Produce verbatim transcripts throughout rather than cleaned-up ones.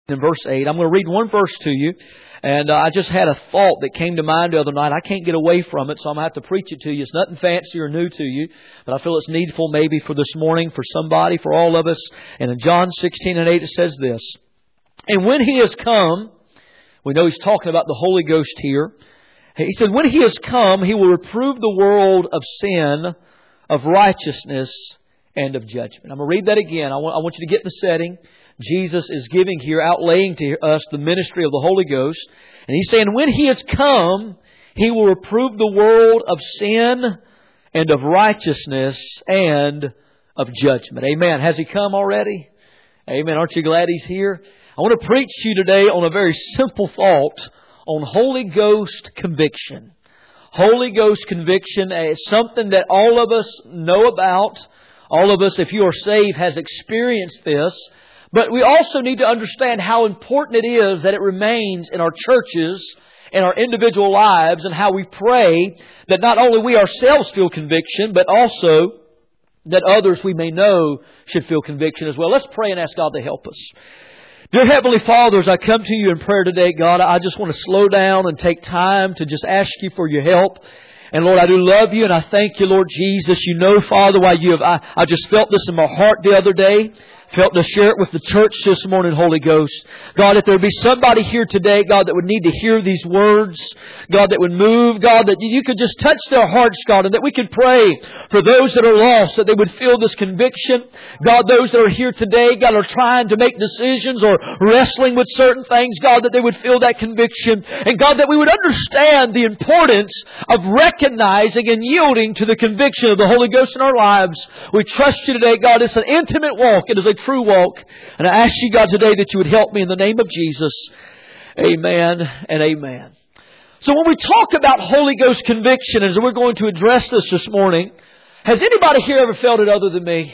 in verse eight. I'm going to read one verse to you. And uh, I just had a thought that came to mind the other night. I can't get away from it, so I'm going to have to preach it to you. It's nothing fancy or new to you, but I feel it's needful maybe for this morning, for somebody, for all of us. And in John sixteen and eight it says this. And when He has come, we know He's talking about the Holy Ghost here. He said, when He has come, He will reprove the world of sin, of righteousness, and of judgment. I'm going to read that again. I want, I want you to get the setting. Jesus is giving here, outlaying to us the ministry of the Holy Ghost. And He's saying, when He has come, He will reprove the world of sin and of righteousness and of judgment. Amen. Has He come already? Amen. Aren't you glad He's here? I want to preach to you today on a very simple thought on Holy Ghost conviction. Holy Ghost conviction is something that all of us know about. All of us, if you are saved, has experienced this. But we also need to understand how important it is that it remains in our churches, in our individual lives, and how we pray that not only we ourselves feel conviction, but also that others we may know should feel conviction as well. Let's pray and ask God to help us. Dear Heavenly Father, as I come to you in prayer today, God, I just want to slow down and take time to just ask you for your help. And Lord, I do love you and I thank you, Lord Jesus. You know, Father, why you have, I, I just felt this in my heart the other day. Felt to share it with the church this morning, Holy Ghost. God, if there would be somebody here today, God, that would need to hear these words, God, that would move, God, that you could just touch their hearts, God, and that we could pray for those that are lost, that they would feel this conviction. God, those that are here today, God, are trying to make decisions or wrestling with certain things, God, that they would feel that conviction. And God, that we would understand the importance of recognizing and yielding to the conviction of the Holy Ghost in our lives. We trust you today, God. It's an intimate walk. It is a true walk. And I ask you, God, today that you would help me in the name of Jesus. Amen and amen. So when we talk about Holy Ghost conviction, as we're going to address this this morning, has anybody here ever felt it other than me?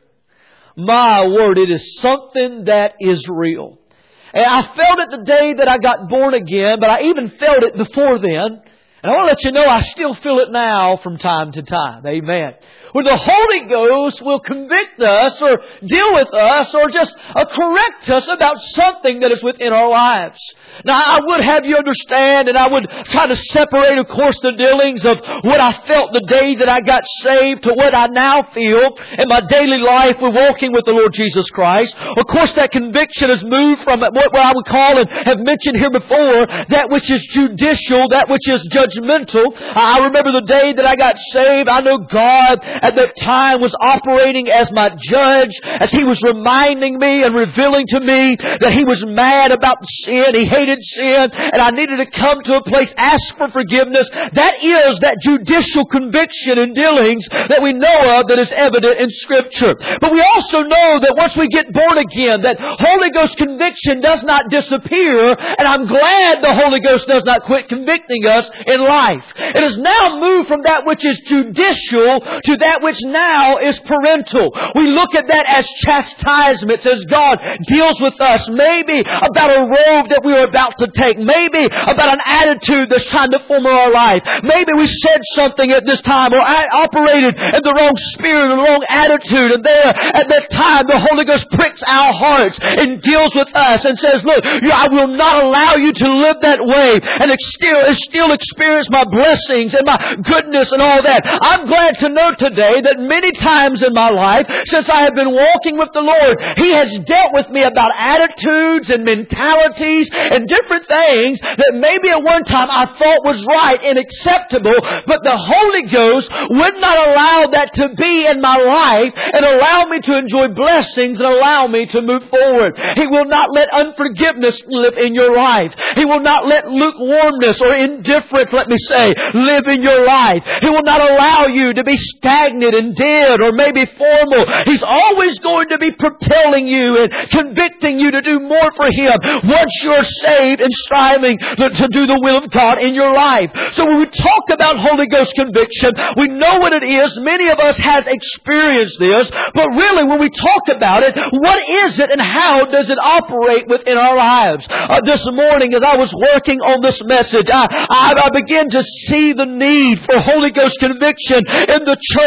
My word, it is something that is real. And I felt it the day that I got born again, but I even felt it before then. And I want to let you know I still feel it now from time to time. Amen. When the Holy Ghost will convict us or deal with us or just uh, correct us about something that is within our lives. Now, I would have you understand, and I would try to separate, of course, the dealings of what I felt the day that I got saved to what I now feel in my daily life with walking with the Lord Jesus Christ. Of course, that conviction has moved from what I would call and have mentioned here before, that which is judicial, that which is judgmental. I remember the day that I got saved. I know God at that time was operating as my judge, as He was reminding me and revealing to me that He was mad about sin. He hated sin, and I needed to come to a place, ask for forgiveness. That is that judicial conviction and dealings that we know of that is evident in Scripture. But we also know that once we get born again, that Holy Ghost conviction does not disappear, and I'm glad the Holy Ghost does not quit convicting us in life. It has now moved from that which is judicial to that which now is parental. We look at that as chastisements, as God deals with us, maybe about a road that we are about to take, maybe about an attitude that's trying to form our life. Maybe we said something at this time or I operated in the wrong spirit, the wrong attitude, and there at that time the Holy Ghost pricks our hearts and deals with us and says, look, I will not allow you to live that way and still, still experience my blessings and my goodness and all that. I'm glad to know today that many times in my life, since I have been walking with the Lord, He has dealt with me about attitudes and mentalities and different things that maybe at one time I thought was right and acceptable, but the Holy Ghost would not allow that to be in my life and allow me to enjoy blessings and allow me to move forward. He will not let unforgiveness live in your life. He will not let lukewarmness or indifference, let me say, live in your life. He will not allow you to be stagnant and dead or maybe formal. He's always going to be propelling you and convicting you to do more for Him once you're saved and striving to do the will of God in your life. So when we talk about Holy Ghost conviction, we know what it is. Many of us has experienced this, but really when we talk about it, what is it and how does it operate within our lives? Uh, this morning as I was working on this message, I, I, I began to see the need for Holy Ghost conviction in the church.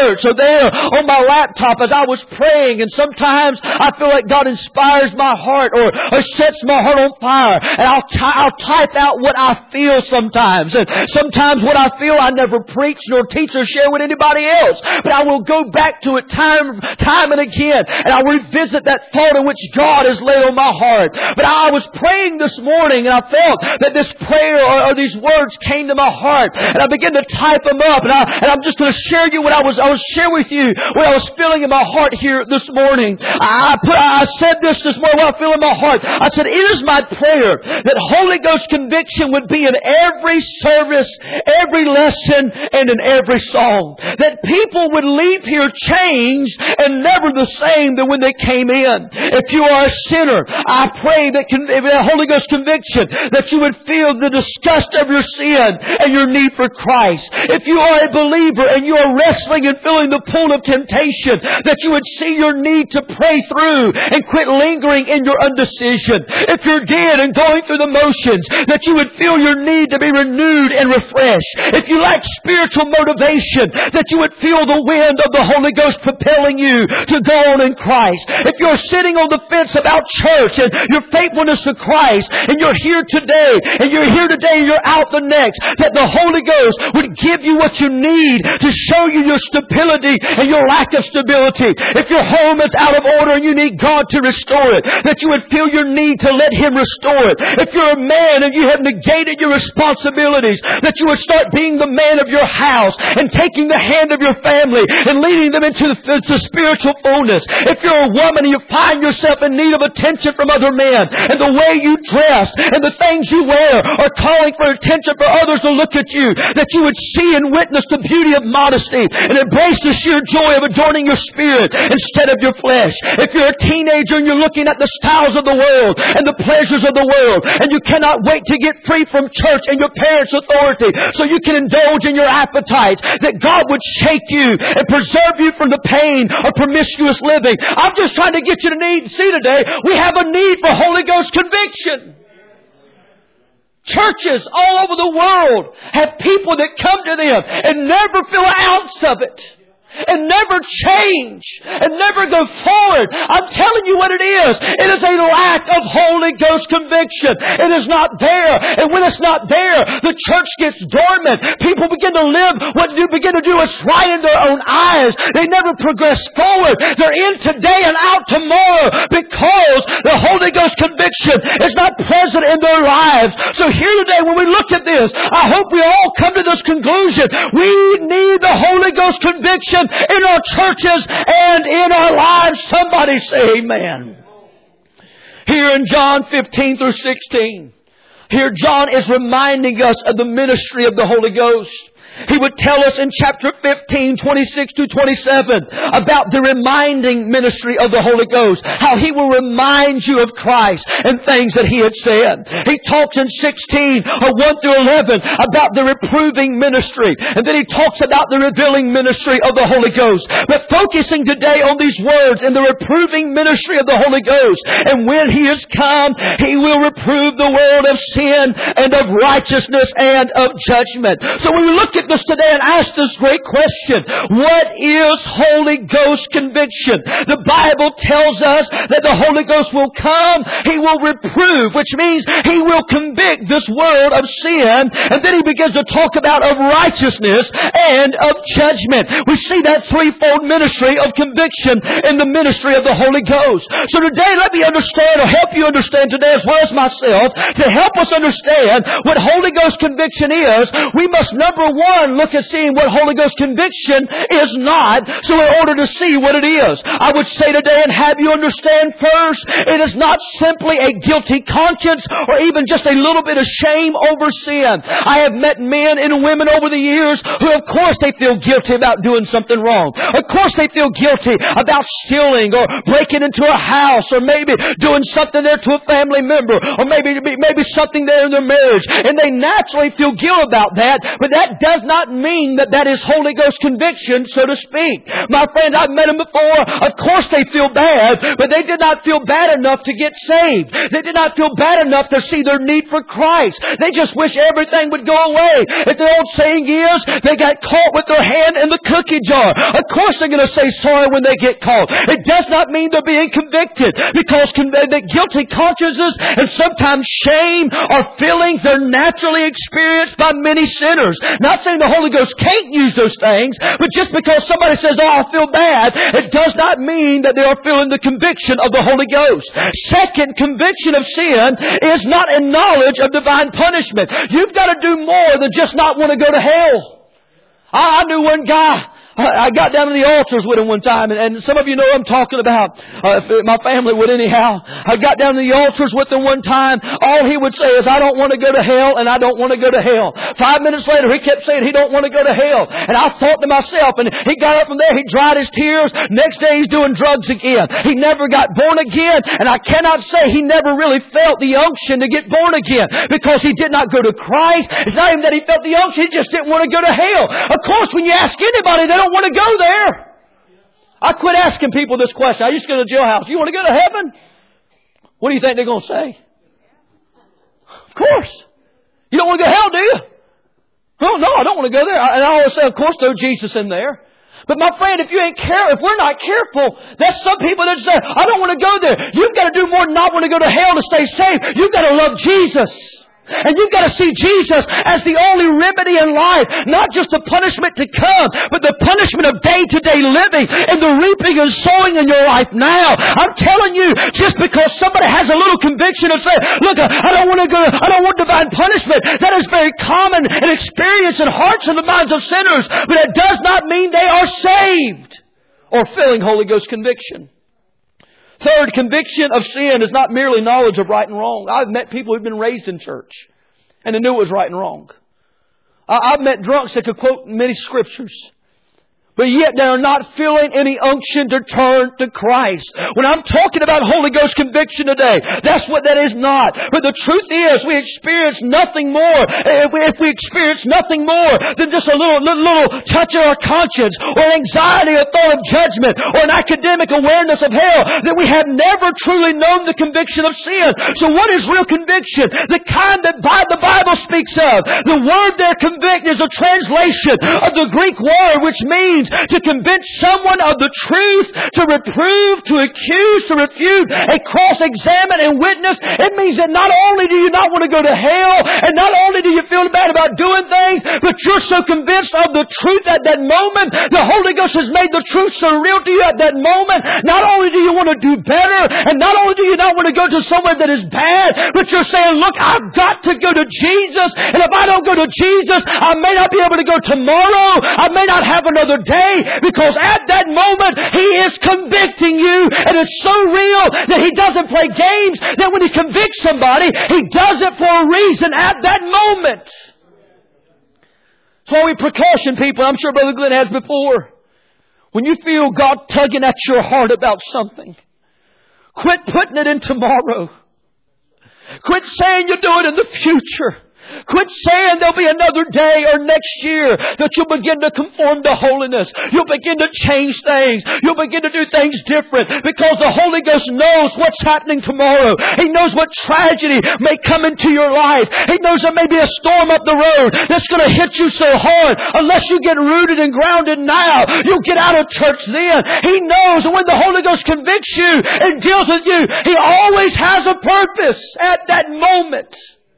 church or there on my laptop as I was praying. And sometimes I feel like God inspires my heart or, or sets my heart on fire. And I'll, ty- I'll type out what I feel sometimes. And sometimes what I feel I never preach nor teach or share with anybody else. But I will go back to it time, time and again. And I'll revisit that thought in which God has laid on my heart. But I was praying this morning and I felt that this prayer or, or these words came to my heart. And I began to type them up. And, I, and I'm just going to share you what I was, I was share with you what I was feeling in my heart here this morning. I, put, I said this this morning, what I feel in my heart. I said, it is my prayer that Holy Ghost conviction would be in every service, every lesson, and in every song. That people would leave here changed and never the same than when they came in. If you are a sinner, I pray that con- the Holy Ghost conviction, that you would feel the disgust of your sin and your need for Christ. If you are a believer and you are wrestling and feeling the pull of temptation, that you would see your need to pray through and quit lingering in your undecision. If you're dead and going through the motions, that you would feel your need to be renewed and refreshed. If you lack spiritual motivation, that you would feel the wind of the Holy Ghost propelling you to go on in Christ. If you're sitting on the fence about church and your faithfulness to Christ, and you're here today, and you're here today and you're out the next, that the Holy Ghost would give you what you need to show you your stability and your lack of stability. If your home is out of order and you need God to restore it, that you would feel your need to let Him restore it. If you're a man and you have negated your responsibilities, that you would start being the man of your house and taking the hand of your family and leading them into, into spiritual fullness. If you're a woman and you find yourself in need of attention from other men, and the way you dress and the things you wear are calling for attention for others to look at you, that you would see and witness the beauty of modesty and embrace the sheer joy of adorning your spirit instead of your flesh. If you're a teenager and you're looking at the styles of the world and the pleasures of the world, and you cannot wait to get free from church and your parents' authority so you can indulge in your appetites, that God would shake you and preserve you from the pain of promiscuous living. I'm just trying to get you to need, see today, we have a need for Holy Ghost conviction. Churches all over the world have people that come to them and never feel an ounce of it. And never change. And never go forward. I'm telling you what it is. It is a lack of Holy Ghost conviction. It is not there. And when it's not there, the church gets dormant. People begin to live what you begin to do is try in their own eyes. They never progress forward. They're in today and out tomorrow because the Holy Ghost conviction is not present in their lives. So here today, when we look at this, I hope we all come to this conclusion. We need the Holy Ghost conviction in our churches and in our lives. Somebody say amen. Here in John fifteen through sixteen, here John is reminding us of the ministry of the Holy Ghost. He would tell us in chapter fifteen, twenty-six to twenty-seven about the reminding ministry of the Holy Ghost. How He will remind you of Christ and things that He had said. He talks in sixteen, or one through eleven, about the reproving ministry. And then He talks about the revealing ministry of the Holy Ghost. But focusing today on these words in the reproving ministry of the Holy Ghost. And when He is come, He will reprove the world of sin and of righteousness and of judgment. So when we look at this today and ask this great question, what is Holy Ghost conviction? The Bible tells us that the Holy Ghost will come, He will reprove, which means He will convict this world of sin, and then He begins to talk about of righteousness and of judgment. We see that threefold ministry of conviction in the ministry of the Holy Ghost. So today, let me understand, or help you understand today as well as myself, to help us understand what Holy Ghost conviction is, we must, number one, look at seeing what Holy Ghost conviction is not, so in order to see what it is. I would say today and have you understand first, it is not simply a guilty conscience or even just a little bit of shame over sin. I have met men and women over the years who, of course, they feel guilty about doing something wrong. Of course, they feel guilty about stealing or breaking into a house or maybe doing something there to a family member or maybe, maybe something there in their marriage. And they naturally feel guilt about that, but that doesn't does not mean that that is Holy Ghost conviction, so to speak. My friends, I've met them before. Of course they feel bad, but they did not feel bad enough to get saved. They did not feel bad enough to see their need for Christ. They just wish everything would go away. If the old saying is, they got caught with their hand in the cookie jar. Of course they're going to say sorry when they get caught. It does not mean they're being convicted, because con- the guilty consciences and sometimes shame are feelings they're naturally experienced by many sinners. Not saying the Holy Ghost can't use those things, but just because somebody says, oh, I feel bad, it does not mean that they are feeling the conviction of the Holy Ghost. Second, conviction of sin is not in knowledge of divine punishment. You've got to do more than just not want to go to hell. I, I knew one guy. I got down to the altars with him one time, and, and some of you know what I'm talking about. Uh, if my family would anyhow. I got down to the altars with him one time. All he would say is, I don't want to go to hell, and I don't want to go to hell. Five minutes later, he kept saying he don't want to go to hell. And I thought to myself, and he got up from there, he dried his tears. Next day, he's doing drugs again. He never got born again, and I cannot say he never really felt the unction to get born again, because he did not go to Christ. It's not even that he felt the unction, he just didn't want to go to hell. Of course, when you ask anybody, they don't want to go there. I quit asking people this question. I used to go to the jailhouse. You want to go to heaven? What do you think they're going to say? Of course. You don't want to go to hell, do you? Oh, no, I don't want to go there. And I always say, of course, throw Jesus in there. But my friend, if you ain't care, if we're not careful, there's some people that say, I don't want to go there. You've got to do more than not want to go to hell to stay saved. You've got to love Jesus. And you've got to see Jesus as the only remedy in life. Not just the punishment to come, but the punishment of day-to-day living and the reaping and sowing in your life now. I'm telling you, just because somebody has a little conviction of saying, look, I don't want to go, I don't want divine punishment. That is very common and experience in hearts and the minds of sinners. But it does not mean they are saved or feeling Holy Ghost conviction. Third, conviction of sin is not merely knowledge of right and wrong. I've met people who've been raised in church and they knew it was right and wrong. I've met drunks that could quote many scriptures, but yet they are not feeling any unction to turn to Christ. When I'm talking about Holy Ghost conviction today, that's what that is not. But the truth is, we experience nothing more. If we, if we experience nothing more than just a little, little, little touch of our conscience, or anxiety, or thought of judgment, or an academic awareness of hell, that we have never truly known the conviction of sin. So what is real conviction? The kind that the Bible speaks of. The word there, convict, is a translation of the Greek word which means to convince someone of the truth, to reprove, to accuse, to refute, and cross-examine and witness. It means that not only do you not want to go to hell, and not only do you feel bad about doing things, but you're so convinced of the truth at that moment. The Holy Ghost has made the truth so real to you at that moment. Not only do you want to do better, and not only do you not want to go to somewhere that is bad, but you're saying, look, I've got to go to Jesus, and if I don't go to Jesus, I may not be able to go tomorrow. I may not have another day. Because at that moment, He is convicting you. And it's so real that He doesn't play games. That when He convicts somebody, He does it for a reason at that moment. That's why we precaution people. I'm sure Brother Glenn has before. When you feel God tugging at your heart about something, quit putting it in tomorrow. Quit saying you'll do it in the future. Quit saying there'll be another day or next year that you'll begin to conform to holiness. You'll begin to change things. You'll begin to do things different, because the Holy Ghost knows what's happening tomorrow. He knows what tragedy may come into your life. He knows there may be a storm up the road that's going to hit you so hard. Unless you get rooted and grounded now, you'll get out of church then. He knows when the Holy Ghost convicts you and deals with you, He always has a purpose at that moment.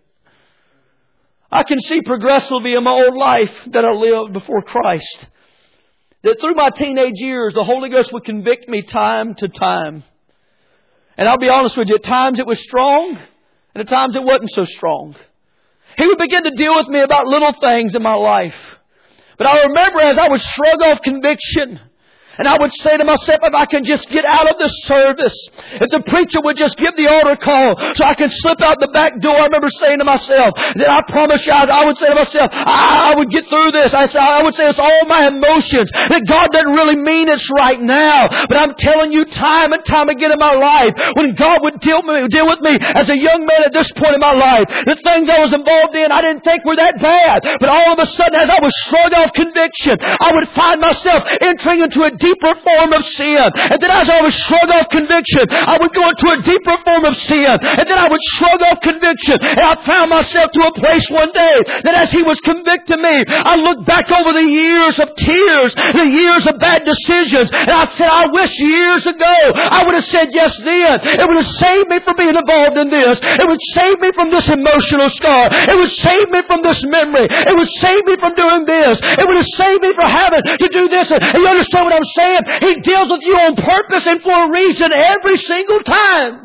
I can see progressively in my old life that I lived before Christ, that through my teenage years, the Holy Ghost would convict me time to time. And I'll be honest with you, at times it was strong, and at times it wasn't so strong. He would begin to deal with me about little things in my life. But I remember as I would shrug off conviction, And I would say to myself, if I can just get out of this service, if the preacher would just give the altar call so I can slip out the back door. I remember saying to myself, that I promise you, I would say to myself, I, I would get through this. I, I would say it's all my emotions. That God doesn't really mean it's right now. But I'm telling you time and time again in my life, when God would deal, me, deal with me as a young man at this point in my life, the things I was involved in I didn't think were that bad. But all of a sudden, as I was shrugged off conviction, I would find myself entering into a deeper form of sin. And then as I was shrugged off conviction, I would go into a deeper form of sin. And then I would shrug off conviction. And I found myself to a place one day that as He was convicting me, I looked back over the years of tears, the years of bad decisions, and I said, I wish years ago I would have said yes then. It would have saved me from being involved in this. It would save me from this emotional scar. It would save me from this memory. It would save me from doing this. It would have saved me from having to do this. And you understand what I'm saying? He deals with you on purpose and for a reason every single time.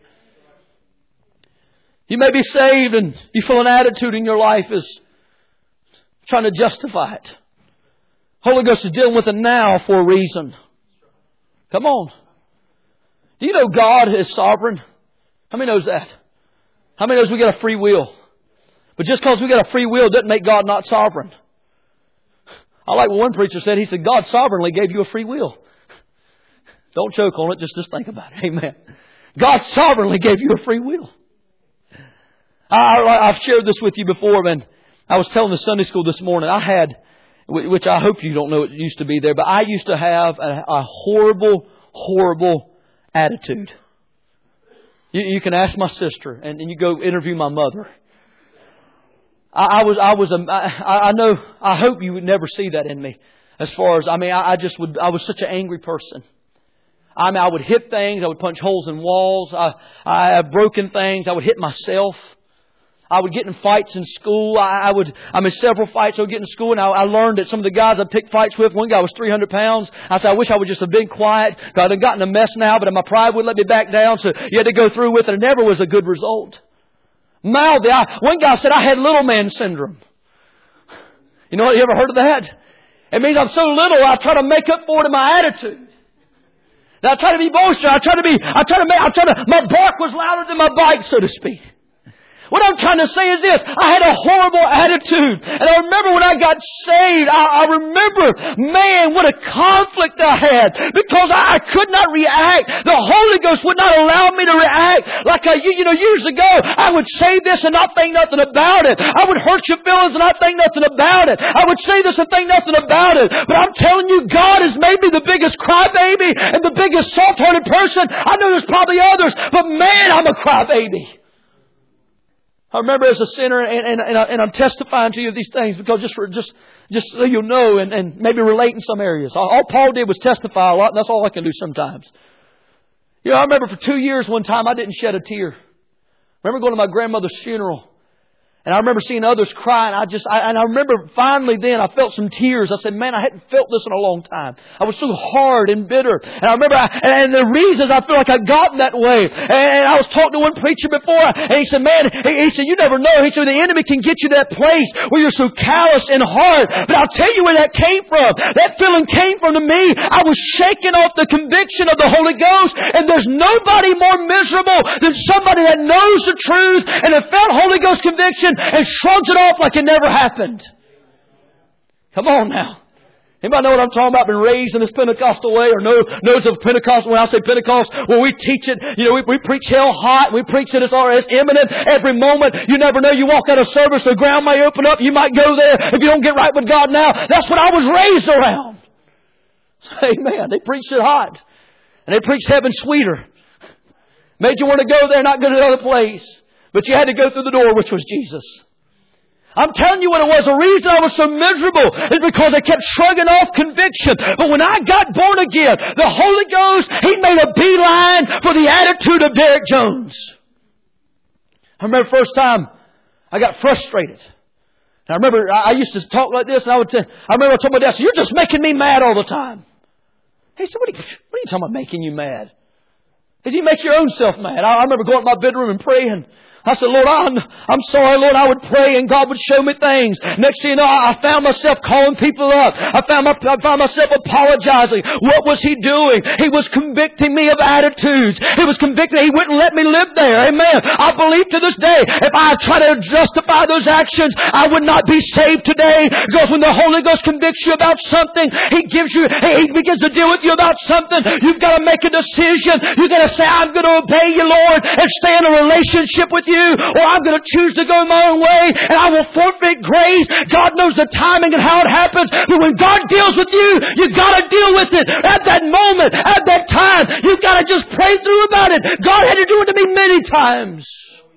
You may be saved and you feel an attitude in your life is trying to justify it. Holy Ghost is dealing with it now for a reason. Come on. Do you know God is sovereign? How many knows that? How many knows we got a free will? But just because we got a free will doesn't make God not sovereign. I like what one preacher said. He said, God sovereignly gave you a free will. Don't choke on it. Just, just think about it. Amen. God sovereignly gave you a free will. I, I've shared this with you before, man. I was telling the Sunday school this morning, I had, which I hope you don't know it used to be there, but I used to have a, a horrible, horrible attitude. You, you can ask my sister, and, and you go interview my mother. I, I was, I was, a, I, I know, I hope you would never see that in me. As far as, I mean, I, I just would, I was such an angry person. I mean, I would hit things, I would punch holes in walls, I, I have broken things, I would hit myself. I would get in fights in school. I, I would, I'm in several fights I would get in school, and I, I learned that some of the guys I picked fights with, one guy was three hundred pounds. I said, I wish I would just have been quiet. God, I'd gotten a mess now, but my pride wouldn't let me back down, so you had to go through with it. It never was a good result. Mouthy. I, one guy said I had little man syndrome. You know what? You ever heard of that? It means I'm so little, I try to make up for it in my attitude. And I try to be boisterous. I try to be, I try to make, I try to, my bark was louder than my bite, so to speak. What I'm trying to say is this. I had a horrible attitude. And I remember when I got saved, I, I remember, man, what a conflict I had. Because I, I could not react. The Holy Ghost would not allow me to react. Like I, you know, years ago, I would say this and not think nothing about it. I would hurt your feelings and not think nothing about it. I would say this and think nothing about it. But I'm telling you, God has made me the biggest crybaby and the biggest soft-hearted person. I know there's probably others, but man, I'm a crybaby. I remember as a sinner, and, and, and, I, and I'm testifying to you these things because just for just just so you'll know and, and maybe relate in some areas. All, all Paul did was testify a lot, and that's all I can do sometimes. You know, I remember for two years one time I didn't shed a tear. I remember going to my grandmother's funeral. And I remember seeing others cry, and I just, I, and I remember finally then I felt some tears. I said, man, I hadn't felt this in a long time. I was so hard and bitter. And I remember, I, and the reasons I feel like I gotten that way. And I was talking to one preacher before, and he said, man, he, he said, you never know. He said, the enemy can get you to that place where you're so callous and hard. But I'll tell you where that came from. That feeling came from to me. I was shaking off the conviction of the Holy Ghost, and there's nobody more miserable than somebody that knows the truth and has felt Holy Ghost conviction and shrugs it off like it never happened. Come on now. Anybody know what I'm talking about? Been raised in this Pentecostal way or know, knows of Pentecost? When I say Pentecost, well, we teach it. You know, we, we preach hell hot. We preach it as it's imminent every moment. You never know. You walk out of service, the ground may open up. You might go there if you don't get right with God now. That's what I was raised around. Amen. They preached it hot. And they preached heaven sweeter. Made you want to go there, not go to another place. But you had to go through the door, which was Jesus. I'm telling you what it was. The reason I was so miserable is because I kept shrugging off conviction. But when I got born again, the Holy Ghost, He made a beeline for the attitude of Derek Jones. I remember the first time I got frustrated. And I remember I used to talk like this, and I would say, I remember I told my dad, "You're just making me mad all the time." He said, what are you, what are you talking about making you mad? He said, you make your own self mad. I, I remember going to my bedroom and praying, I said, Lord, I'm, I'm sorry, Lord. I would pray and God would show me things. Next thing you know, I found myself calling people up. I found, my, I found myself apologizing. What was He doing? He was convicting me of attitudes. He was convicting. He wouldn't let me live there. Amen. I believe to this day, if I try to justify those actions, I would not be saved today. Because when the Holy Ghost convicts you about something, He gives you, He begins to deal with you about something, you've got to make a decision. You've got to say, I'm going to obey you, Lord, and stay in a relationship with you, or I'm going to choose to go my own way, and I will forfeit grace. God knows the timing and how it happens, but when God deals with you, you've got to deal with it at that moment, at that time. You've got to just pray through about it. God had to do it to me many times.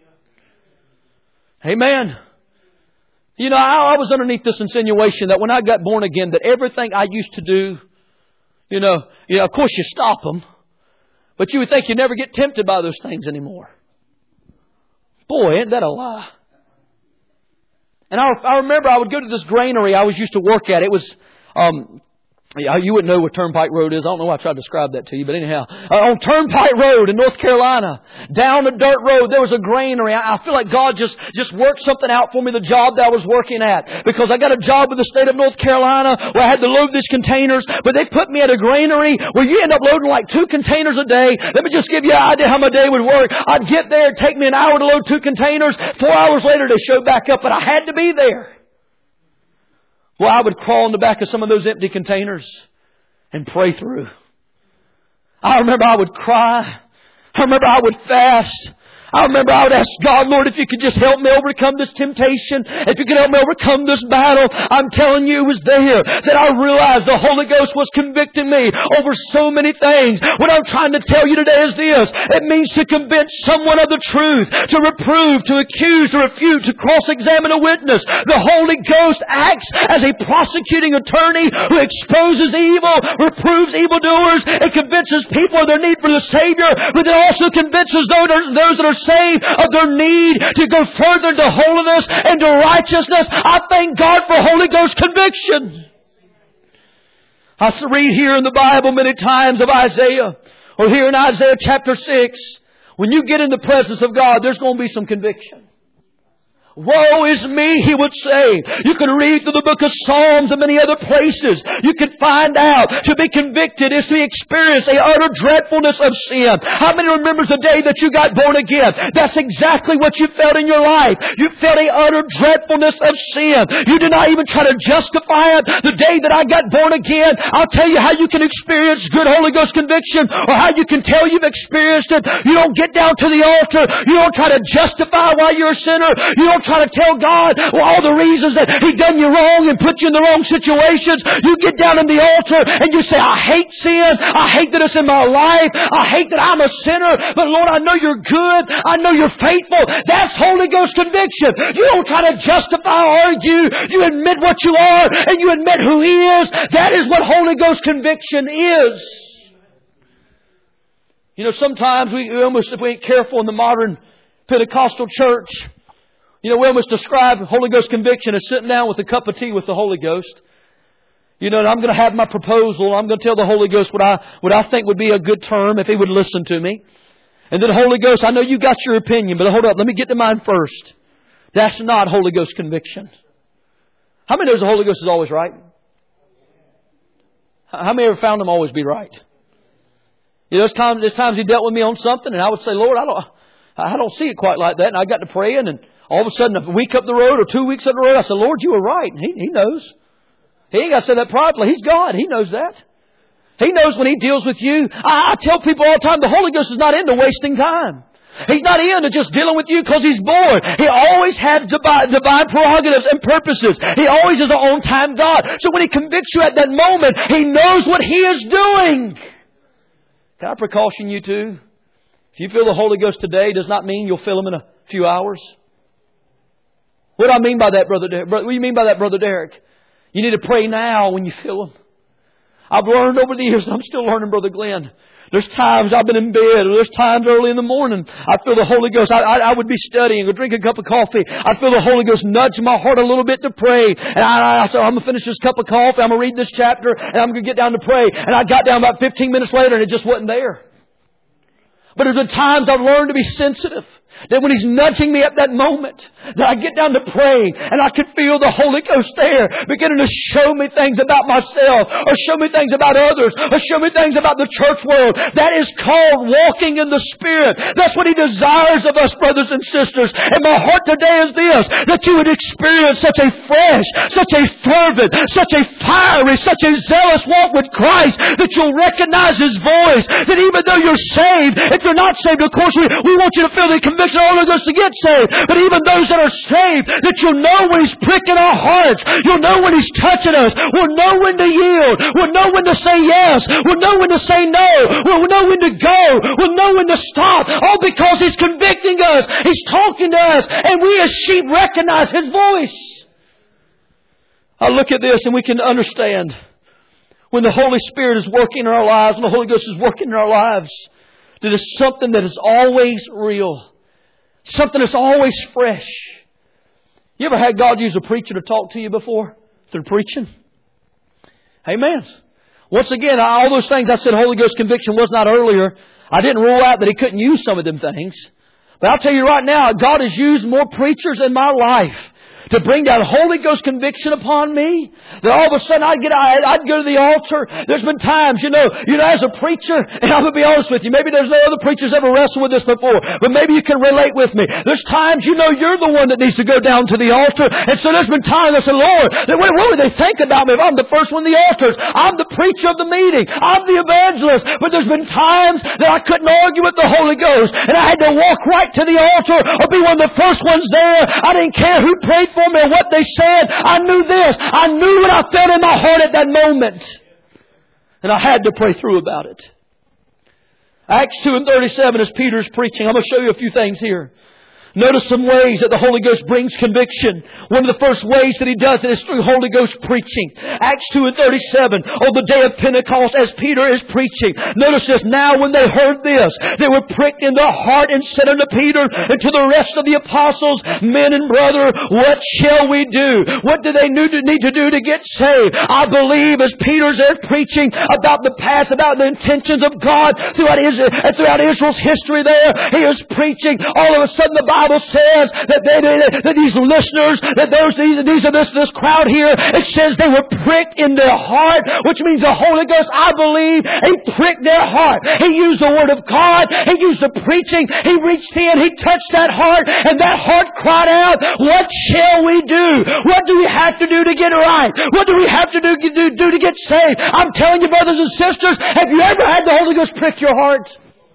Amen. You know, I, I was underneath this insinuation that when I got born again, that everything I used to do, you know, you know, of course you stop them, but you would think you never get tempted by those things anymore. Boy, ain't that a lie. And I, I remember I would go to this granary I was used to work at. It was, um, you wouldn't know what Turnpike Road is. I don't know why I tried to describe that to you. But anyhow, uh, on Turnpike Road in North Carolina, down the dirt road, there was a granary. I, I feel like God just, just worked something out for me, the job that I was working at. Because I got a job with the state of North Carolina where I had to load these containers. But they put me at a granary where you end up loading like two containers a day. Let me just give you an idea how my day would work. I'd get there, it'd take me an hour to load two containers. Four hours later, they show back up. But I had to be there. Well, I would crawl in the back of some of those empty containers and pray through. I remember I would cry. I remember I would fast. I remember I would ask God, Lord, if you could just help me overcome this temptation. If you could help me overcome this battle. I'm telling you, it was there that I realized the Holy Ghost was convicting me over so many things. What I'm trying to tell you today is this. It means to convince someone of the truth, to reprove, to accuse, to refute, to cross-examine a witness. The Holy Ghost acts as a prosecuting attorney who exposes evil, reproves evildoers, and convinces people of their need for the Savior, but it also convinces those those that are saved of their need to go further into holiness and to righteousness. I thank God for Holy Ghost conviction. I read here in the Bible many times of Isaiah, or here in Isaiah chapter six, when you get in the presence of God, there's going to be some conviction. Woe is me, he would say. You can read through the book of Psalms and many other places. You can find out to be convicted is to experience a utter dreadfulness of sin. How many remembers the day that you got born again? That's exactly what you felt in your life. You felt a utter dreadfulness of sin. You did not even try to justify it. The day that I got born again, I'll tell you how you can experience good Holy Ghost conviction, or how you can tell you've experienced it. You don't get down to the altar. You don't try to justify why you're a sinner. You don't try to tell God well, all the reasons that He done you wrong and put you in the wrong situations. You get down in the altar and you say, I hate sin. I hate that it's in my life. I hate that I'm a sinner. But Lord, I know you're good. I know you're faithful. That's Holy Ghost conviction. You don't try to justify or argue. You admit what you are and you admit who He is. That is what Holy Ghost conviction is. You know, sometimes we almost, if we ain't careful in the modern Pentecostal church, you know, we almost describe Holy Ghost conviction as sitting down with a cup of tea with the Holy Ghost. You know, and I'm going to have my proposal. I'm going to tell the Holy Ghost what I what I think would be a good term if He would listen to me. And then Holy Ghost, I know you got your opinion, but hold up, let me get to mine first. That's not Holy Ghost conviction. How many knows the Holy Ghost is always right? How many ever found Him always be right? You know, there's times, there's times He dealt with me on something, and I would say, Lord, I don't, I don't see it quite like that. And I got to praying, and all of a sudden, a week up the road or two weeks up the road, I said, Lord, you were right. And he, he knows. He ain't got to say that privately. He's God. He knows that. He knows when He deals with you. I, I tell people all the time, the Holy Ghost is not into wasting time. He's not into just dealing with you because He's bored. He always has divine, divine prerogatives and purposes. He always is an on-time God. So when He convicts you at that moment, He knows what He is doing. Can I precaution you too? If you feel the Holy Ghost today, does not mean you'll feel Him in a few hours. What do I mean by that, Brother Derek? What do you mean by that, Brother Derek? You need to pray now when you feel Him. I've learned over the years, and I'm still learning, Brother Glenn. There's times I've been in bed, or there's times early in the morning, I feel the Holy Ghost. I, I, I would be studying or drink a cup of coffee. I feel the Holy Ghost nudge my heart a little bit to pray. And I, I said, I'm going to finish this cup of coffee. I'm going to read this chapter, and I'm going to get down to pray. And I got down about fifteen minutes later, and it just wasn't there. But there's been times I've learned to be sensitive. That when He's nudging me at that moment, that I get down to praying and I can feel the Holy Ghost there beginning to show me things about myself, or show me things about others, or show me things about the church world. That is called walking in the Spirit. That's what He desires of us, brothers and sisters. And my heart today is this, that you would experience such a fresh, such a fervent, such a fiery, such a zealous walk with Christ, that you'll recognize His voice. That even though you're saved, if you're not saved, of course, we, we want you to feel the conviction of the Holy Ghost to get saved. But even those that are saved, that you'll know when He's pricking our hearts. You'll know when He's touching us. We'll know when to yield. We'll know when to say yes. We'll know when to say no. We'll know when to go. We'll know when to stop. All because He's convicting us. He's talking to us. And we as sheep recognize His voice. I look at this and we can understand when the Holy Spirit is working in our lives, when the Holy Ghost is working in our lives, that it's something that is always real. Something that's always fresh. You ever had God use a preacher to talk to you before? Through preaching? Amen. Once again, all those things I said Holy Ghost conviction was not earlier. I didn't rule out that He couldn't use some of them things. But I'll tell you right now, God has used more preachers in my life to bring that Holy Ghost conviction upon me, that all of a sudden I'd get, I'd, I'd go to the altar. There's been times, you know, you know, as a preacher, and I'm going to be honest with you, maybe there's no other preachers ever wrestled with this before, but maybe you can relate with me. There's times, you know, you're the one that needs to go down to the altar, and so there's been times I said, Lord, what, what would they think about me if I'm the first one in the altars? I'm the preacher of the meeting. I'm the evangelist. But there's been times that I couldn't argue with the Holy Ghost, and I had to walk right to the altar or be one of the first ones there. I didn't care who prayed for me or what they said. I knew this. I knew what I felt in my heart at that moment. And I had to pray through about it. Acts two and thirty-seven is Peter's preaching. I'm going to show you a few things here. Notice some ways that the Holy Ghost brings conviction. One of the first ways that He does it is through Holy Ghost preaching. Acts two and thirty-seven, on the day of Pentecost as Peter is preaching. Notice this, now when they heard this, they were pricked in their heart and said unto Peter and to the rest of the apostles, men and brother, what shall we do? What do they need to do to get saved? I believe as Peter's there preaching about the past, about the intentions of God throughout Israel, throughout Israel's history there, he is preaching. All of a sudden the Bible says that, they, that these listeners, that those these, these are this, this crowd here, it says they were pricked in their heart, which means the Holy Ghost, I believe, He pricked their heart. He used the Word of God. He used the preaching. He reached in. He touched that heart, and that heart cried out, what shall we do? What do we have to do to get right? What do we have to do, do, do to get saved? I'm telling you, brothers and sisters, have you ever had the Holy Ghost prick your heart?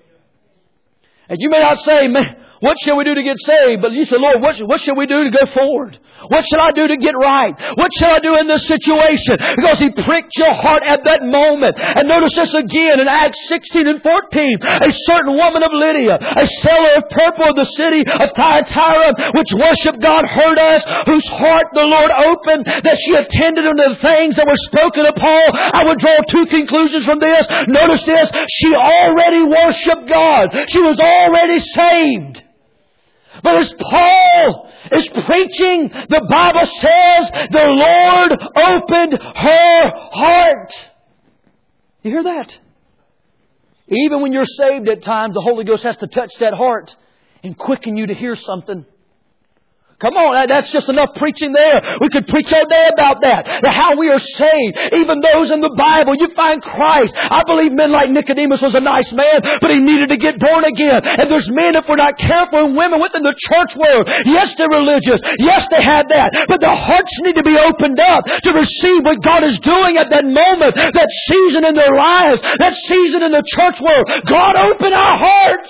And you may not say, man, what shall we do to get saved? But you say, Lord, what, what shall we do to go forward? What shall I do to get right? What shall I do in this situation? Because He pricked your heart at that moment. And notice this again in Acts sixteen and fourteen. A certain woman of Lydia, a seller of purple of the city of Thyatira, which worshiped God, heard us, whose heart the Lord opened, that she attended unto the things that were spoken of Paul. I would draw two conclusions from this. Notice this. She already worshiped God. She was already saved. But as Paul is preaching, the Bible says the Lord opened her heart. You hear that? Even when you're saved at times, the Holy Ghost has to touch that heart and quicken you to hear something. Come on, that's just enough preaching there. We could preach all day about that. How we are saved. Even those in the Bible, you find Christ. I believe men like Nicodemus was a nice man, but he needed to get born again. And there's men, if we're not careful, and women within the church world. Yes, they're religious. Yes, they have that. But their hearts need to be opened up to receive what God is doing at that moment, that season in their lives, that season in the church world. God, open our hearts.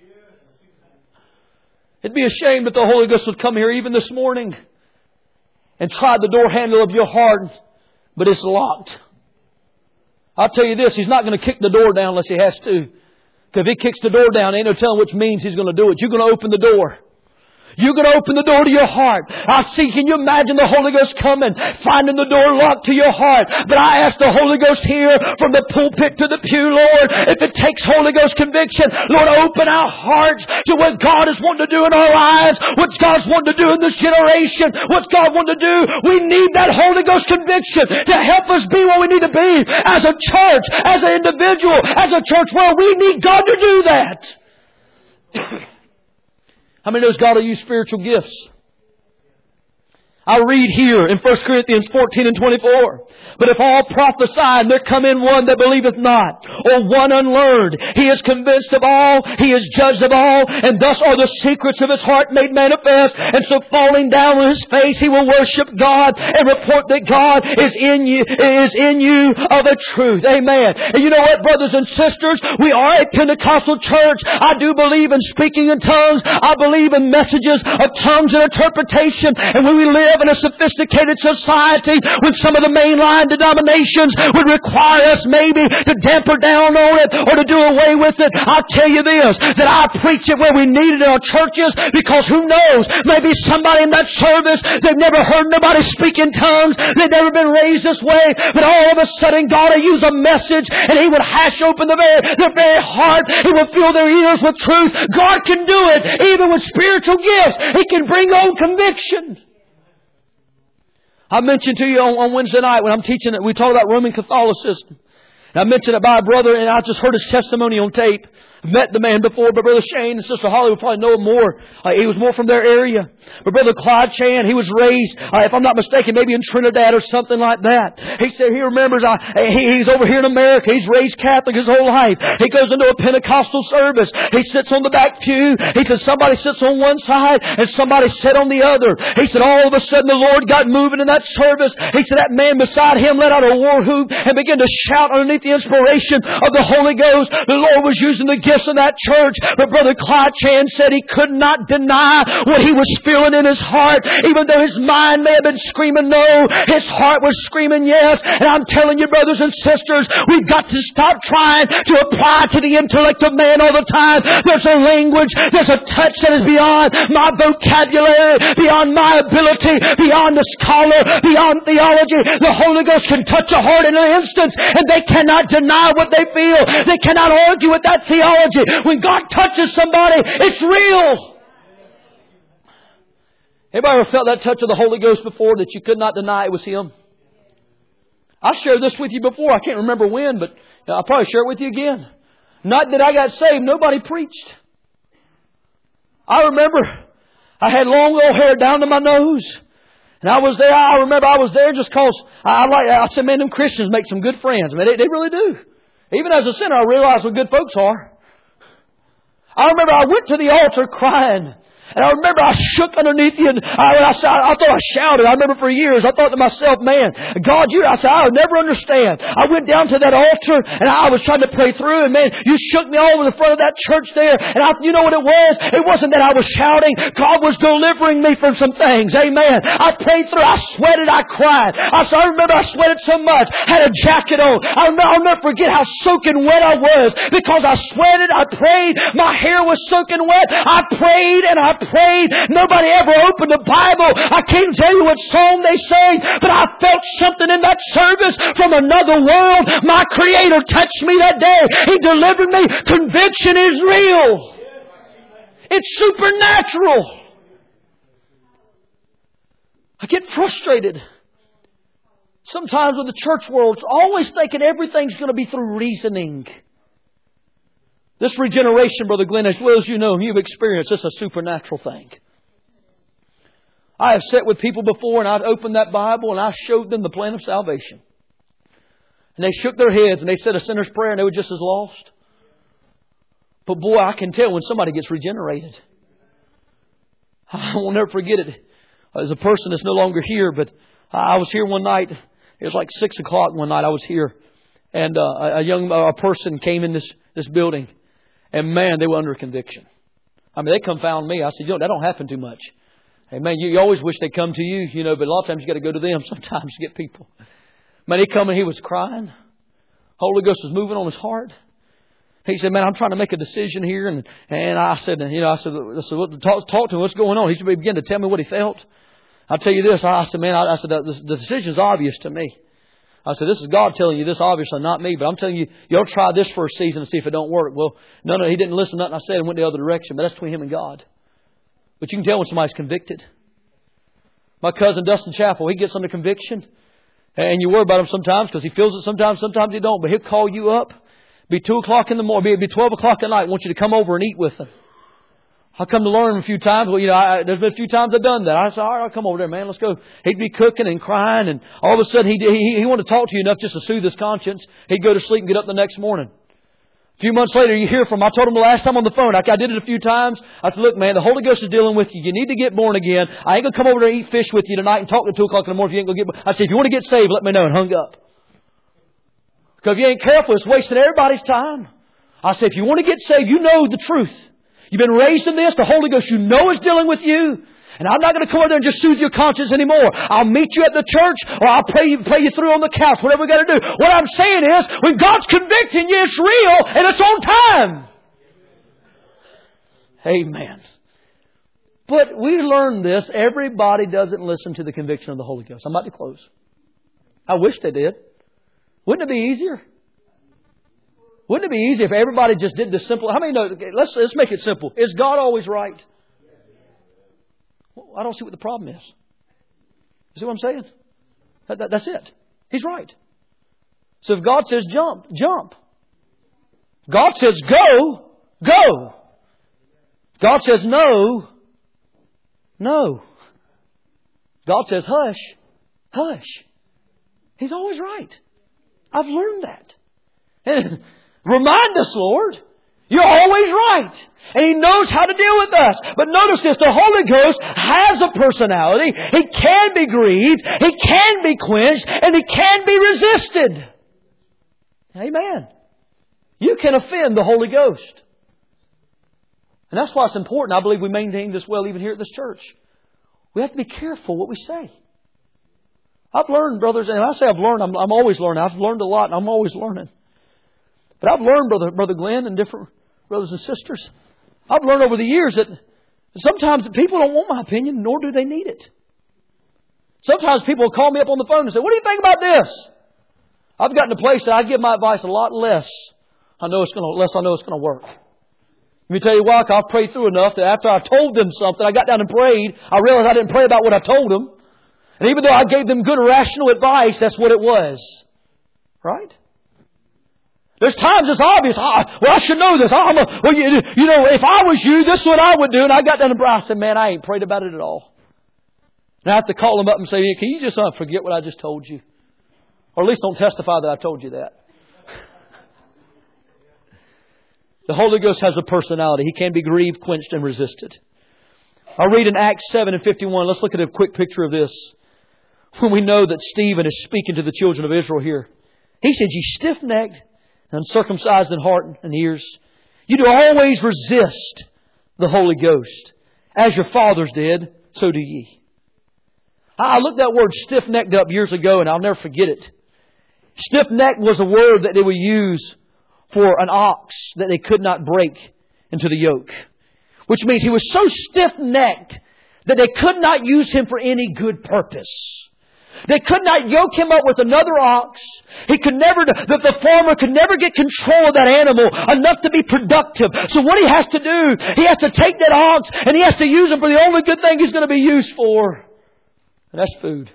It'd be a shame that the Holy Ghost would come here even this morning and try the door handle of your heart, but it's locked. I'll tell you this, He's not going to kick the door down unless He has to. Because if He kicks the door down, ain't no telling which means He's going to do it. You're going to open the door. You're going to open the door to your heart. I see, can you imagine the Holy Ghost coming, finding the door locked to your heart? But I ask the Holy Ghost here from the pulpit to the pew, Lord, if it takes Holy Ghost conviction, Lord, open our hearts to what God is wanting to do in our lives, what God's wanting to do in this generation, what God wants to do. We need that Holy Ghost conviction to help us be what we need to be as a church, as an individual, as a church world. We need God to do that. How many knows God will use spiritual gifts? I read here in First Corinthians fourteen and twenty-four. But if all prophesy, and there come in one that believeth not, or one unlearned, he is convinced of all, he is judged of all, and thus are the secrets of his heart made manifest. And so falling down on his face, he will worship God and report that God is in you, is in you of a truth. Amen. And you know what, brothers and sisters? We are a Pentecostal church. I do believe in speaking in tongues. I believe in messages of tongues and interpretation. And when we live in a sophisticated society, when some of the mainline denominations would require us maybe to damper down on it or to do away with it, I'll tell you this, that I preach it where we need it in our churches, because who knows, maybe somebody in that service, they've never heard nobody speak in tongues, they've never been raised this way, but all of a sudden God will use a message and He would hash open the very, their very heart. He will fill their ears with truth. God can do it even with spiritual gifts. He can bring on conviction. I mentioned to you on, on Wednesday night when I'm teaching it, we talked about Roman Catholicism. And I mentioned it by a brother, and I just heard his testimony on tape. I've met the man before, but Brother Shane and Sister Holly would probably know him more. Uh, he was more from their area. But Brother Clyde Chan, he was raised, uh, if I'm not mistaken, maybe in Trinidad or something like that. He said he remembers, uh, he, he's over here in America. He's raised Catholic his whole life. He goes into a Pentecostal service. He sits on the back pew. He said somebody sits on one side and somebody sat on the other. He said all of a sudden the Lord got moving in that service. He said that man beside him let out a war whoop and began to shout underneath the inspiration of the Holy Ghost. The Lord was using the gifts in that church. But Brother Clyde Chan said he could not deny what he was feeling in his heart. Even though his mind may have been screaming no, his heart was screaming yes. And I'm telling you, brothers and sisters, we've got to stop trying to apply to the intellect of man all the time. There's a language, there's a touch that is beyond my vocabulary, beyond my ability, beyond the scholar, beyond theology. The Holy Ghost can touch a heart in an instant, and they cannot deny what they feel. They cannot argue with that theology. When God touches somebody, it's real. Anybody ever felt that touch of the Holy Ghost before, that you could not deny it was Him? I shared this with you before. I can't remember when, but I'll probably share it with you again. Not that I got saved, nobody preached. I remember I had long old hair down to my nose. And I was there, I remember I was there just because I, I like, I said, man, them Christians make some good friends. I mean, they, they really do. Even as a sinner, I realize what good folks are. I remember I went to the altar crying. And I remember I shook underneath you, and I, I, I thought I shouted. I remember for years, I thought to myself, man, God, you, I said, I'll never understand. I went down to that altar, and I was trying to pray through, and man, you shook me all over the front of that church there. And I, you know what it was? It wasn't that I was shouting. God was delivering me from some things. Amen. I prayed through. I sweated. I cried. I, said, I remember I sweated so much. Had a jacket on. I remember, I'll never forget how soaking wet I was, because I sweated. I prayed. My hair was soaking wet. I prayed, and I prayed. Nobody ever opened the Bible. I can't tell you what song they sang, but I felt something in that service from another world. My Creator touched me that day. He delivered me. Conviction is real. It's supernatural. I get frustrated sometimes with the church world. It's always thinking everything's going to be through reasoning. This regeneration, Brother Glenn, as well as you know, you've experienced, it's a supernatural thing. I have sat with people before, and I've opened that Bible and I showed them the plan of salvation. And they shook their heads and they said a sinner's prayer and they were just as lost. But boy, I can tell when somebody gets regenerated. I will never forget it. As a person that's no longer here, but I was here one night. It was like six o'clock one night I was here. And uh, a young a person came in this, this building. And man, they were under conviction. I mean, they confound me. I said, you know, that don't happen too much. Hey, man, you, you always wish they'd come to you, you know, but a lot of times you got to go to them sometimes to get people. Man, he come and he was crying. Holy Ghost was moving on his heart. He said, man, I'm trying to make a decision here. And and I said, you know, I said, I said talk, talk to him. What's going on? He began to tell me what he felt. I'll tell you this. I said, man, I, I said, the, the decision's obvious to me. I said, this is God telling you this, obviously not me, but I'm telling you, you'll try this for a season and see if it don't work. Well, no, no, he didn't listen to nothing I said and went the other direction, but that's between him and God. But you can tell when somebody's convicted. My cousin Dustin Chappell, he gets under conviction, and you worry about him sometimes because he feels it sometimes, sometimes he don't, but he'll call you up, be two o'clock in the morning, be twelve o'clock at night, want you to come over and eat with him. I come to learn a few times. Well, you know, I, there's been a few times I've done that. I said, all right, I'll come over there, man. Let's go. He'd be cooking and crying, and all of a sudden he he, he wanted to talk to you enough just to soothe his conscience. He'd go to sleep and get up the next morning. A few months later, you hear from him. I told him the last time on the phone. I, I did it a few times. I said, look, man, the Holy Ghost is dealing with you. You need to get born again. I ain't going to come over there and eat fish with you tonight and talk at two o'clock in the morning if you ain't going to get born. I said, if you want to get saved, let me know, and hung up. Because if you ain't careful, it's wasting everybody's time. I said, if you want to get saved, you know the truth. You've been raised in this. The Holy Ghost, you know, is dealing with you. And I'm not going to come over there and just soothe your conscience anymore. I'll meet you at the church, or I'll pray you, pray you through on the couch, whatever we got to do. What I'm saying is, when God's convicting you, it's real and it's on time. Amen. But we learned this. Everybody doesn't listen to the conviction of the Holy Ghost. I'm about to close. I wish they did. Wouldn't it be easier? Wouldn't it be easy if everybody just did this simple? How many know? Let's let's make it simple. Is God always right? Well, I don't see what the problem is. You see what I'm saying? That, that, that's it. He's right. So if God says jump, jump. God says go, go. God says no, no. God says hush, hush. He's always right. I've learned that. Remind us, Lord. You're always right. And He knows how to deal with us. But notice this, the Holy Ghost has a personality. He can be grieved. He can be quenched. And He can be resisted. Amen. You can offend the Holy Ghost. And that's why it's important. I believe we maintain this well even here at this church. We have to be careful what we say. I've learned, brothers, and I say I've learned, I'm, I'm always learning. I've learned a lot and I'm always learning. But I've learned, Brother, Brother Glenn, and different brothers and sisters, I've learned over the years that sometimes people don't want my opinion, nor do they need it. Sometimes people will call me up on the phone and say, what do you think about this? I've gotten to a place that I give my advice a lot less. I know it's going to, less I know it's going to work. Let me tell you why, I've prayed through enough that after I told them something, I got down and prayed, I realized I didn't pray about what I told them. And even though I gave them good rational advice, that's what it was. Right? There's times it's obvious. I, well, I should know this. I'm a, well, you, you know, if I was you, this is what I would do. And I got down and I said, man, I ain't prayed about it at all. And I have to call them up and say, can you just uh, forget what I just told you? Or at least don't testify that I told you that. The Holy Ghost has a personality. He can be grieved, quenched, and resisted. I'll read in Acts seven and fifty-one. Let's look at a quick picture of this. When we know that Stephen is speaking to the children of Israel here. He said, ye stiff-necked, uncircumcised in heart and ears, you do always resist the Holy Ghost. As your fathers did, so do ye. I looked that word stiff-necked up years ago and I'll never forget it. Stiff-necked was a word that they would use for an ox that they could not break into the yoke. Which means he was so stiff-necked that they could not use him for any good purpose. They could not yoke him up with another ox. He could never, that the farmer could never get control of that animal enough to be productive. So what he has to do, he has to take that ox and he has to use him for the only good thing he's going to be used for. And that's food.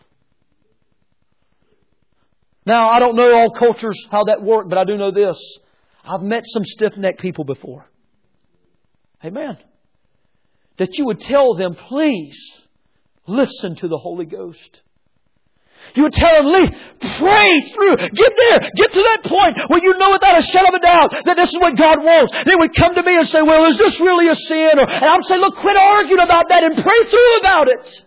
Now, I don't know all cultures how that worked, but I do know this. I've met some stiff-necked people before. Amen. That you would tell them, please, listen to the Holy Ghost. You would tell them, pray through. Get there. Get to that point where you know without a shadow of a doubt that this is what God wants. They would come to me and say, well, is this really a sin? Or, and I would say, look, quit arguing about that and pray through about it.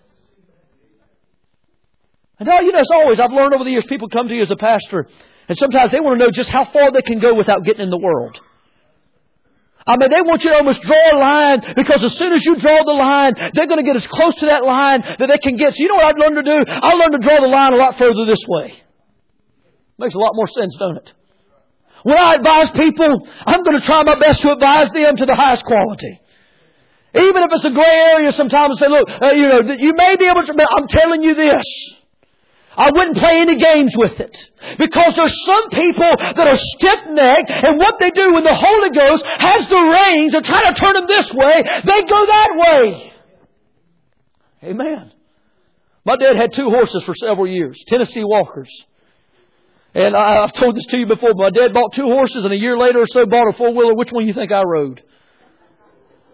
And now, you know, as always, I've learned over the years, people come to you as a pastor, and sometimes they want to know just how far they can go without getting in the world. I mean, they want you to almost draw a line, because as soon as you draw the line, they're going to get as close to that line that they can get. So you know what I've learned to do? I learned to draw the line a lot further this way. Makes a lot more sense, don't it? When I advise people, I'm going to try my best to advise them to the highest quality. Even if it's a gray area sometimes, I say, look, uh, you know, you may be able to, but I'm telling you this. I wouldn't play any games with it. Because there's some people that are stiff-necked, and what they do when the Holy Ghost has the reins and try to turn them this way, they go that way. Amen. My dad had two horses for several years, Tennessee Walkers. And I, I've told this to you before, but my dad bought two horses and a year later or so bought a four-wheeler. Which one do you think I rode?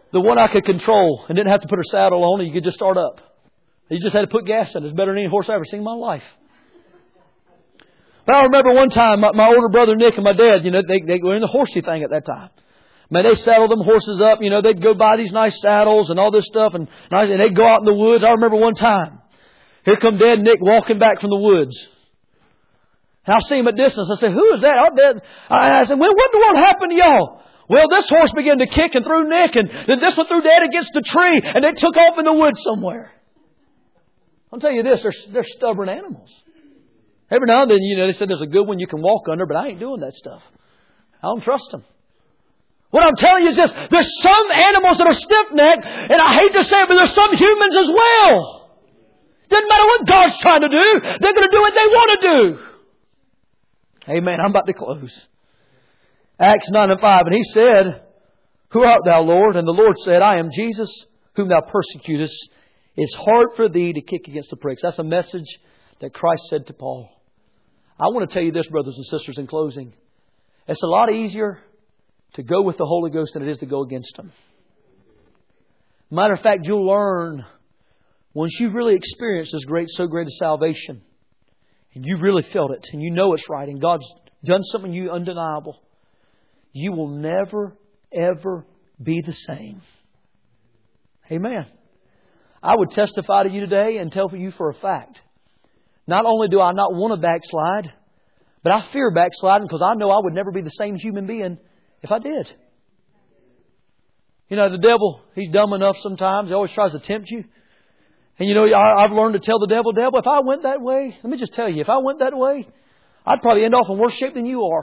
The one I could control and didn't have to put a saddle on, and you could just start up. You just had to put gas in it. It's better than any horse I've ever seen in my life. But I remember one time, my, my older brother Nick and my dad, you know, they, they were in the horsey thing at that time. Man, they saddled them horses up. You know, they'd go buy these nice saddles and all this stuff, and, and they'd go out in the woods. I remember one time, here come Dad and Nick walking back from the woods. And I see him at distance. I said, "Who is that?" Oh, Dad. I said, "Well, what in the world happened to y'all?" Well, this horse began to kick and threw Nick, and then this one threw Dad against the tree, and they took off in the woods somewhere. I'll tell you this, they're, they're stubborn animals. Every now and then, you know, they said there's a good one you can walk under, but I ain't doing that stuff. I don't trust them. What I'm telling you is this, there's some animals that are stiff-necked, and I hate to say it, but there's some humans as well. Doesn't matter what God's trying to do, they're going to do what they want to do. Amen. I'm about to close. Acts nine and five, and he said, "Who art thou, Lord?" And the Lord said, "I am Jesus, whom thou persecutest. It's hard for thee to kick against the pricks." That's a message that Christ said to Paul. I want to tell you this, brothers and sisters, in closing. It's a lot easier to go with the Holy Ghost than it is to go against Him. Matter of fact, you'll learn once you've really experienced this great, so great a salvation, and you really felt it, and you know it's right, and God's done something you undeniable, you will never, ever be the same. Amen. I would testify to you today and tell you for a fact, not only do I not want to backslide, but I fear backsliding because I know I would never be the same human being if I did. You know, the devil, he's dumb enough sometimes. He always tries to tempt you. And you know, I, I've learned to tell the devil, "Devil, if I went that way," let me just tell you, if I went that way, I'd probably end off in worse shape than you are.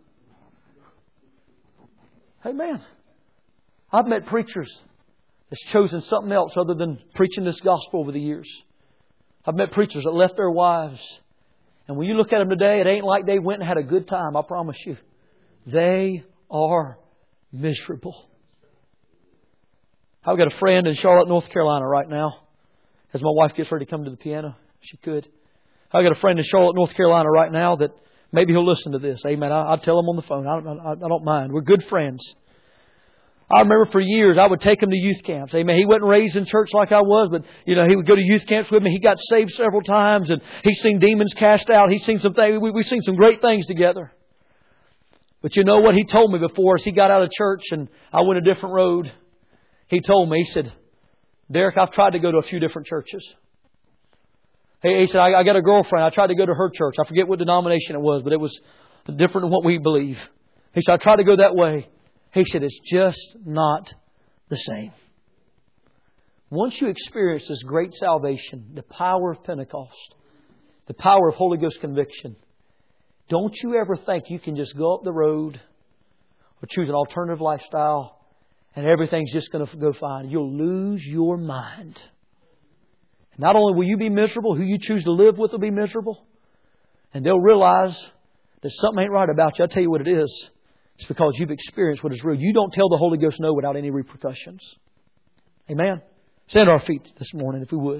Amen. I've met preachers that's chosen something else other than preaching this gospel over the years. I've met preachers that left their wives. And when you look at them today, it ain't like they went and had a good time, I promise you. They are miserable. I've got a friend in Charlotte, North Carolina right now. As my wife gets ready to come to the piano, she could. I've got a friend in Charlotte, North Carolina right now that maybe he'll listen to this. Amen. I, I'll tell him on the phone. I don't, I, I don't mind. We're good friends. I remember for years I would take him to youth camps. Amen. He wasn't raised in church like I was, but you know, he would go to youth camps with me. He got saved several times, and he's seen demons cast out. He's seen some things. We, we've seen some great things together. But you know what he told me before as he got out of church and I went a different road? He told me, he said, "Derek, I've tried to go to a few different churches." He, he said, I, I got a girlfriend. I tried to go to her church. I forget what denomination it was, but it was different than what we believe. He said, "I tried to go that way." He said, "It's just not the same." Once you experience this great salvation, the power of Pentecost, the power of Holy Ghost conviction, don't you ever think you can just go up the road or choose an alternative lifestyle and everything's just going to go fine. You'll lose your mind. Not only will you be miserable, who you choose to live with will be miserable. And they'll realize that something ain't right about you. I'll tell you what it is. It's because you've experienced what is real. You don't tell the Holy Ghost no without any repercussions. Amen. Stand on our feet this morning if we would.